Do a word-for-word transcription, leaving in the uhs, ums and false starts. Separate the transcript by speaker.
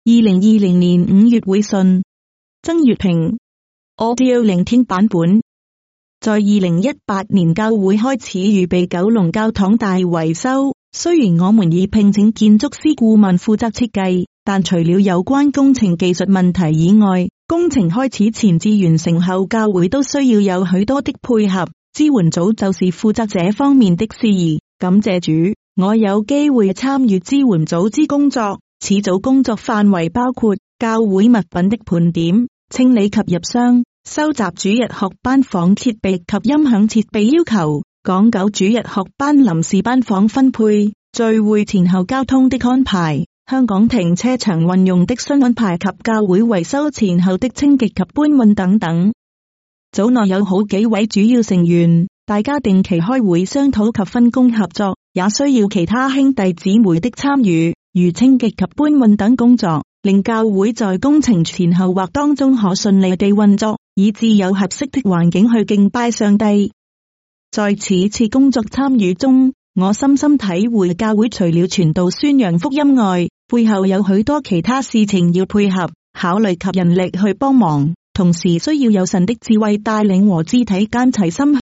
Speaker 1: 零二零年五月會訊，曾月平 Audio 聆聽版本。在二零一八年教會開始預備九龍教堂大維修，雖然我們已聘請建築師顧問負責設計，但除了有關工程技術問題以外，工程開始前至完成後，教會都需要有許多的配合。支援組就是負責這方面的事宜。感謝主，我有機會參與支援組之工作。此組工作範圍包括教會物品的盤點、清理及入箱、收集主日學班房設備及音響設備要求、講究主日學班臨時班房分配、聚會前後交通的安排、香港停車場運用的新安排及教會維修前後的清潔及搬運等等。組內有好幾位主要成員，大家定期開會商討及分工合作，也需要其他兄弟姊妹的參與，如清潔及搬運等工作，令教會在工程前後或當中可順利地運作，以致有合適的環境去敬拜上帝。在此次工作參與中，我深深體會教會除了傳道宣揚福音外，背後有許多其他事情要配合、考慮及人力去幫忙，同時需要有神的智慧帶領和肢體間齊心